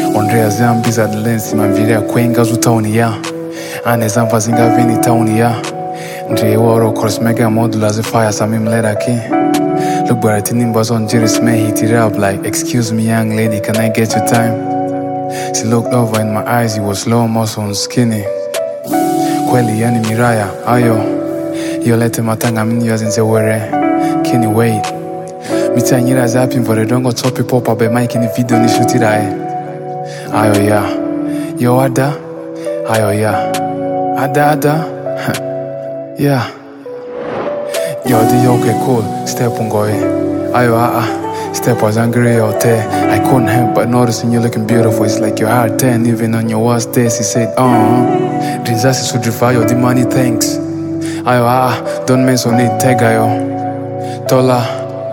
Andrea Zambiza the lens manviria kwenga zutauni ya ane zamva zinga vini tauni ya Ndre waro kors mega modula ze fire samim leda ki Look but I nimba on Jiris may hit it up like excuse me young lady can I get your time. She looked over in my eyes, you was slow muscle and skinny. Kweli yani miraya ayo yo lete matanga mini yazinze were kini wait mita nyira zapping for the dongo topi pop up by mic in the video ni shoot it ayo ya yo ada ayo ya ada yeah yo the okay cool step ungoy ayo step was angry out there. I couldn't help but noticing you looking beautiful. It's like your heart 10 even on your worst days. He said disaster should refer your the money thanks ayo don't mention it tag ayo Tola.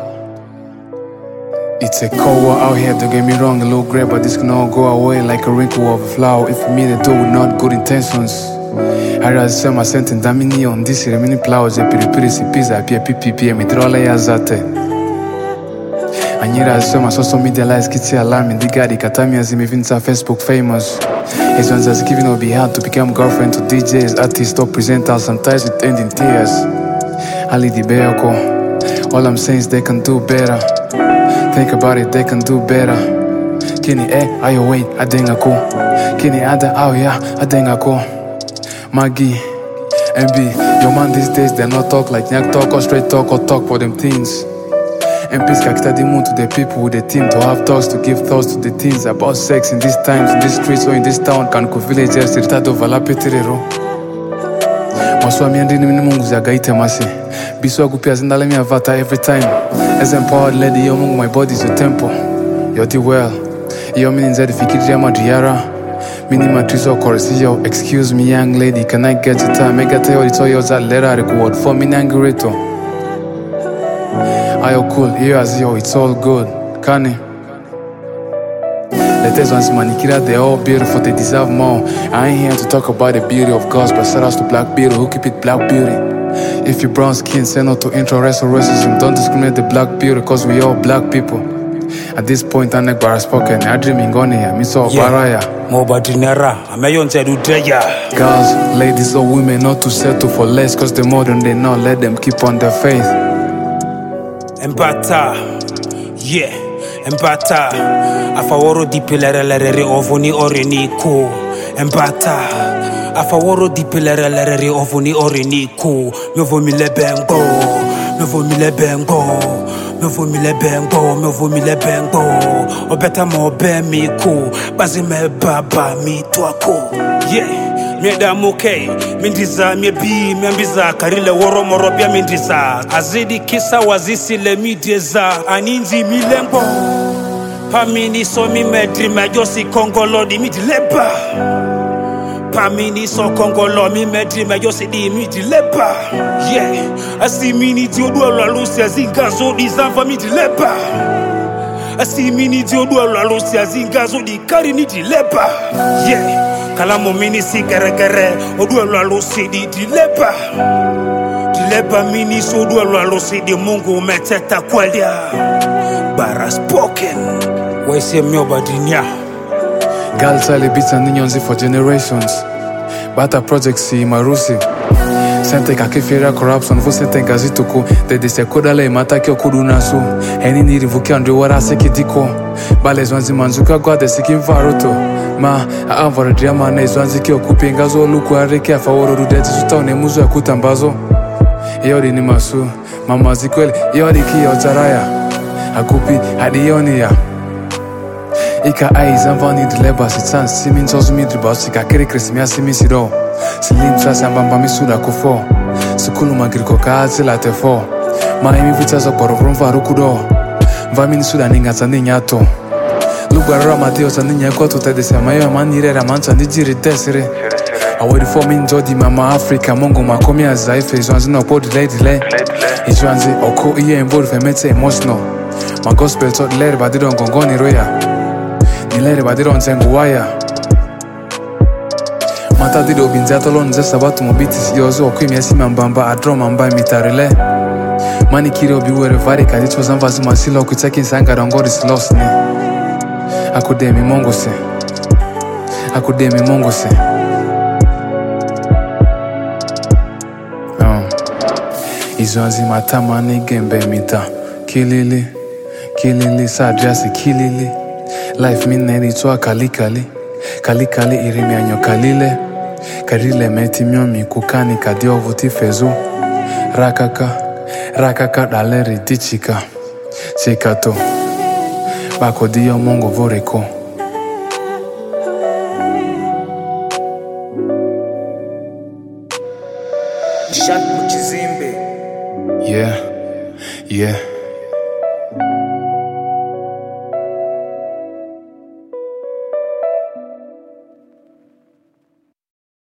It's a cold war out here, don't get me wrong, a little grey, but this can all go away like a wrinkle of a flower. If you meet a door with not good intentions, I rather sell my sentence, damini on this here, mini flowers, a piri si pizza, pia pipi, mi trola ya zate. Anyira sell my social media lies, kitty alarming, digadi, katami as me vinta Facebook famous. His ones as giving will be hard to become girlfriend to DJs, artists, or presenters, sometimes with ending tears. Ali di Beoko, all I'm saying is they can do better. Think about it, they can do better. Kini ayo wait, adenga ko. Kini ada yeah, adenga ko. Maggie, MB, your man these days they not talk like nyak talk or straight talk or talk for them things. MPs kakita the moon to the people with the team to have talks to give thoughts to the teens about sex in these times, in these streets or in this town. Can ko villagers irtado vala petirero. Maswami andini mungu za gaite masi. Biswa gupia zindale mi avata every time. As empowered lady, yo mungu my body's your temple. Yo di well. Yo mini nzedi fikiri ya madriara. Mini matrizo korisi yo. Excuse me young lady, can I get your time? Mega te yori yo za lera record for me nangirito. Ayo cool, here as yo, it's all good. Kani. Letters once manikira, they're all beautiful, they deserve more. I ain't here to talk about the beauty of girls, but shout out to Black Beauty who keep it Black Beauty. If you brown skin, say no to intro-racial racism. Don't discriminate the Black Beauty, cause we all black people. At this point, I'm like bara spoken. I dreaming on here, me so baraya. Girls, ladies or women, not to settle for less, cause the more than they know, let them keep on their faith. Empata, yeah, empata. Afaworo di pilarelere ovoni oreni ko. Empata. Afaworo di pilarelere ovoni oreni ko. Me vomi le bengo, me vomi le bengo, me vomi le bengo, me vomi le bengo. Obeta mo be mi ko, bazi me baba mi twako. Yeah. Mieda mokei, mindiza miebi, miambiza karile woro morobia mindiza. Azidi kisa wazisi le mideza, aninzi milembo. Pamini so mi medri majosi kongolo di midileba. Pamini so kongolo mi medri majosi di midileba. Yeah, asi mini diodu la lusi azingazo di zanva midileba. Asi mini diodu la lusi azingazo di kari midileba. Yeah. Kalamo mini si gare odu alo si di dileba mini so odu alo si di mungu meteta kwalia bara spoken we say me obadinya Girl sale beats and ninyonzi for generations Bata project si marusi Sente kakifira corruption vo sente ngazituku Dede se kodale mataki okudu nasu Eni nirivuki andri wara seki diko Bale zwanzi manzuka gwade siki mfaruto Ma aavara drama na izwanzi ki okupi ngazo luku areke afaworo rudeti sutaune muzu ya kutambazo Yori ni masu Mama zikweli yori ki ya utaraya Akupi hadi yoni ya Ika aiza mvani dileba sitan Simi ntozu midriba Sika kiri krisimia simi sido Silim trasi ambamba misuda kufo Sikulu magiriko kazi la tefo Maimi vitazo korofron farukudo Mvamini suda ningata ninyato Lugwa rama deo taninya kwa tutadese Mayo manire ramancha nijiri desire Awedi for min jodi mama Africa Mongo makomi azaife Izwanzi no po delay Izwanzi oko iye mbori femete emotional Ma gospel tot lere badiro ngongoni roya Nilere badiro nzengu waya Mata dido binzato lonze sabatu mobitis yozo okwi miasi mambamba adro mamba mitarile Mani kiro biwere vari kadicho zanvazi masilo kutaki nsanga rangori silosni Akudemi mongo se akudemi Mungu se. Izuanzi matama ni gembe mita. Kilili, kilili sajasi kilili. Life mineri tua kalikali. Kalikali irimi anyo kalile. Karile meti miomi kukani kadio vuti fezu. Rakaka, rakaka daleri dichika. Chikato, bako dio Mungu voreko. Shank Muchizimbe. Yeah, yeah.